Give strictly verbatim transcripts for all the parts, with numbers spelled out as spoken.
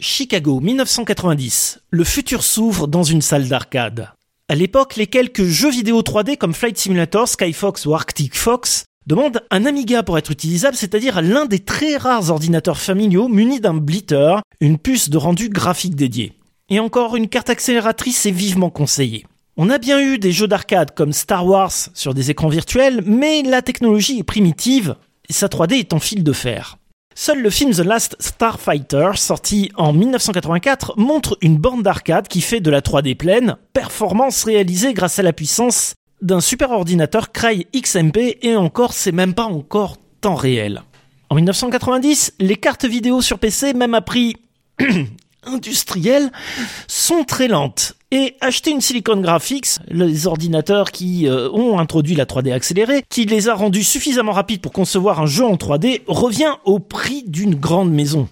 Chicago, dix-neuf cent quatre-vingt-dix. Le futur s'ouvre dans une salle d'arcade. À l'époque, les quelques jeux vidéo trois D comme Flight Simulator, Skyfox ou Arctic Fox demandent un Amiga pour être utilisable, c'est-à-dire l'un des très rares ordinateurs familiaux munis d'un blitter, une puce de rendu graphique dédiée. Et encore, une carte accélératrice est vivement conseillée. On a bien eu des jeux d'arcade comme Star Wars sur des écrans virtuels, mais la technologie est primitive et sa trois D est en fil de fer. Seul le film The Last Starfighter, sorti en dix-neuf cent quatre-vingt-quatre, montre une borne d'arcade qui fait de la trois D pleine, performance réalisée grâce à la puissance d'un super ordinateur Cray X M P, et encore, c'est même pas encore temps réel. En dix-neuf cent quatre-vingt-dix, les cartes vidéo sur P C, même à prix industriel, sont très lentes. Et acheter une Silicon Graphics, les ordinateurs qui euh, ont introduit la trois D accélérée, qui les a rendus suffisamment rapides pour concevoir un jeu en trois D, revient au prix d'une grande maison.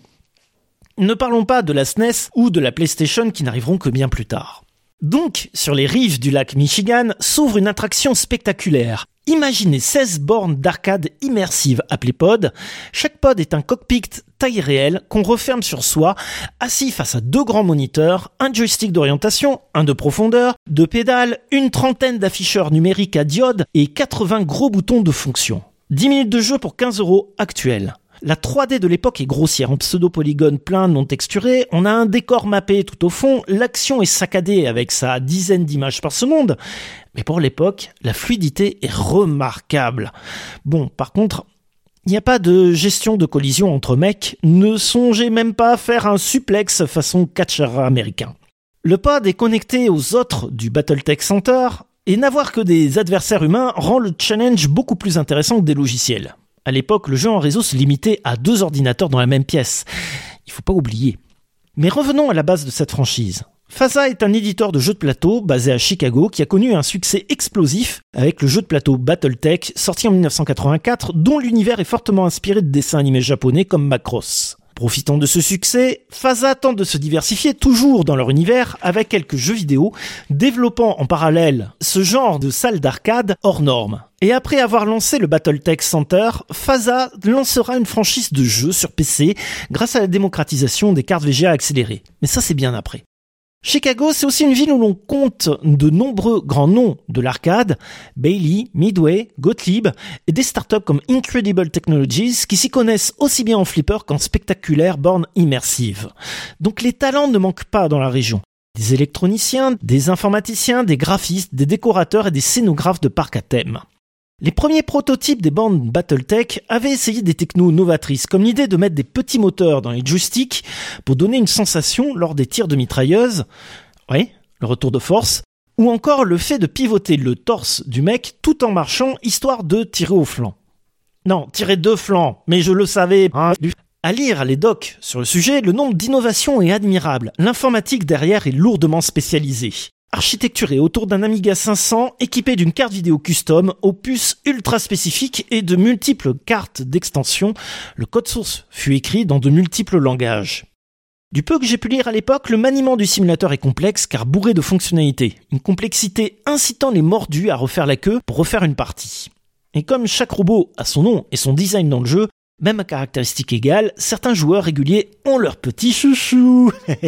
Ne parlons pas de la S N E S ou de la PlayStation qui n'arriveront que bien plus tard. Donc, sur les rives du lac Michigan, s'ouvre une attraction spectaculaire. Imaginez seize bornes d'arcade immersives appelées pods. Chaque pod est un cockpit taille réelle qu'on referme sur soi, assis face à deux grands moniteurs, un joystick d'orientation, un de profondeur, deux pédales, une trentaine d'afficheurs numériques à diode et quatre-vingts gros boutons de fonction. dix minutes de jeu pour quinze euros actuels. La trois D de l'époque est grossière, en pseudo-polygone plein non texturé, on a un décor mappé tout au fond, l'action est saccadée avec sa dizaine d'images par seconde, mais pour l'époque, la fluidité est remarquable. Bon, par contre, il n'y a pas de gestion de collision entre mecs, ne songez même pas à faire un suplex façon catcheur américain. Le pod est connecté aux autres du Battletech Center, et n'avoir que des adversaires humains rend le challenge beaucoup plus intéressant que des logiciels. À l'époque, le jeu en réseau se limitait à deux ordinateurs dans la même pièce. Il faut pas oublier. Mais revenons à la base de cette franchise. Faza est un éditeur de jeux de plateau basé à Chicago qui a connu un succès explosif avec le jeu de plateau Battletech sorti en dix-neuf cent quatre-vingt-quatre, dont l'univers est fortement inspiré de dessins animés japonais comme Macross. Profitant de ce succès, Faza tente de se diversifier toujours dans leur univers avec quelques jeux vidéo, développant en parallèle ce genre de salle d'arcade hors norme. Et après avoir lancé le Battletech Center, Faza lancera une franchise de jeux sur P C grâce à la démocratisation des cartes V G A accélérées. Mais ça, c'est bien après. Chicago, c'est aussi une ville où l'on compte de nombreux grands noms de l'arcade, Bailey, Midway, Gottlieb, et des startups comme Incredible Technologies qui s'y connaissent aussi bien en flipper qu'en spectaculaires bornes immersives. Donc les talents ne manquent pas dans la région. Des électroniciens, des informaticiens, des graphistes, des décorateurs et des scénographes de parcs à thème. Les premiers prototypes des bornes Battletech avaient essayé des technos novatrices, comme l'idée de mettre des petits moteurs dans les joysticks pour donner une sensation lors des tirs de mitrailleuse, oui, le retour de force, ou encore le fait de pivoter le torse du mec tout en marchant, histoire de tirer au flanc. Non, tirer de flanc, mais je le savais. Hein. À lire les docs sur le sujet, le nombre d'innovations est admirable. L'informatique derrière est lourdement spécialisée. Architecturé autour d'un Amiga cinq cents équipé d'une carte vidéo custom aux puces ultra spécifiques et de multiples cartes d'extension, le code source fut écrit dans de multiples langages. Du peu que j'ai pu lire à l'époque, le maniement du simulateur est complexe car bourré de fonctionnalités, une complexité incitant les mordus à refaire la queue pour refaire une partie. Et comme chaque robot a son nom et son design dans le jeu, même à caractéristiques égales, certains joueurs réguliers ont leur petit chouchou.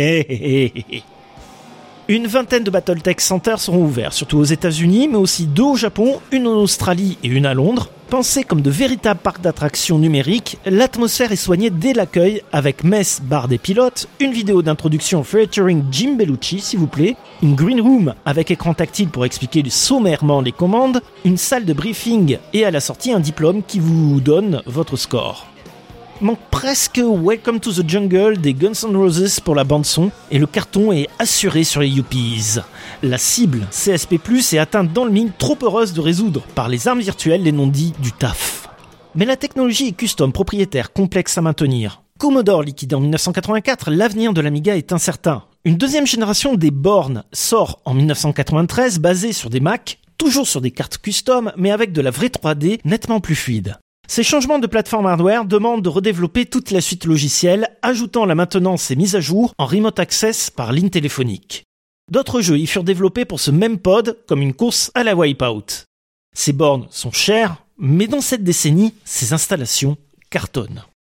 Une vingtaine de Battletech Centers seront ouverts, surtout aux États-Unis, mais aussi deux au Japon, une en Australie et une à Londres. Pensés comme de véritables parcs d'attractions numériques, l'atmosphère est soignée dès l'accueil avec messe bar des pilotes, une vidéo d'introduction featuring Jim Bellucci s'il vous plaît, une green room avec écran tactile pour expliquer sommairement les commandes, une salle de briefing et à la sortie un diplôme qui vous donne votre score. Manque presque Welcome to the Jungle des Guns N' Roses pour la bande-son et le carton est assuré sur les Yuppies. La cible C S P plus, est atteinte dans le mille, trop heureuse de résoudre par les armes virtuelles les non-dits du T A F. Mais la technologie est custom, propriétaire, complexe à maintenir. Commodore liquidé en dix-neuf cent quatre-vingt-quatre, l'avenir de l'Amiga est incertain. Une deuxième génération des bornes sort en dix-neuf cent quatre-vingt-treize basée sur des Mac, toujours sur des cartes custom mais avec de la vraie trois D nettement plus fluide. Ces changements de plateforme hardware demandent de redévelopper toute la suite logicielle, ajoutant la maintenance et mise à jour en remote access par ligne téléphonique. D'autres jeux y furent développés pour ce même pod, comme une course à la Wipeout. Ces bornes sont chères, mais dans cette décennie, ces installations cartonnent.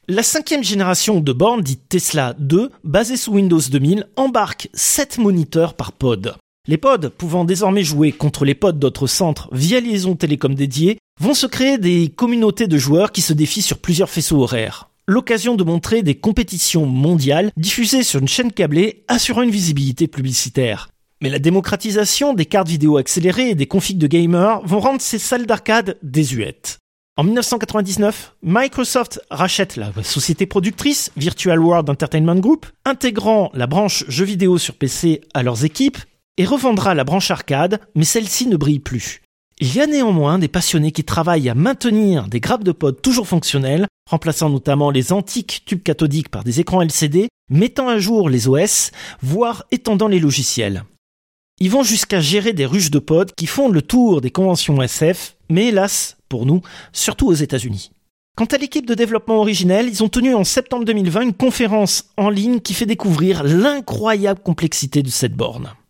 La cinquième génération de bornes, dite Tesla deux, basée sous Windows deux mille, embarque sept moniteurs par pod. Les pods, pouvant désormais jouer contre les pods d'autres centres via liaison télécom dédiée, vont se créer des communautés de joueurs qui se défient sur plusieurs faisceaux horaires. L'occasion de montrer des compétitions mondiales diffusées sur une chaîne câblée assurant une visibilité publicitaire. Mais la démocratisation des cartes vidéo accélérées et des configs de gamers vont rendre ces salles d'arcade désuètes. En dix-neuf cent quatre-vingt-dix-neuf, Microsoft rachète la société productrice Virtual World Entertainment Group, intégrant la branche jeux vidéo sur P C à leurs équipes, et revendra la branche arcade, mais celle-ci ne brille plus. Il y a néanmoins des passionnés qui travaillent à maintenir des grappes de pods toujours fonctionnelles, remplaçant notamment les antiques tubes cathodiques par des écrans L C D, mettant à jour les O S, voire étendant les logiciels. Ils vont jusqu'à gérer des ruches de pods qui font le tour des conventions S F, mais hélas, pour nous, surtout aux États-Unis. Quant à l'équipe de développement originelle, ils ont tenu en septembre deux mille vingt une conférence en ligne qui fait découvrir l'incroyable complexité de cette borne.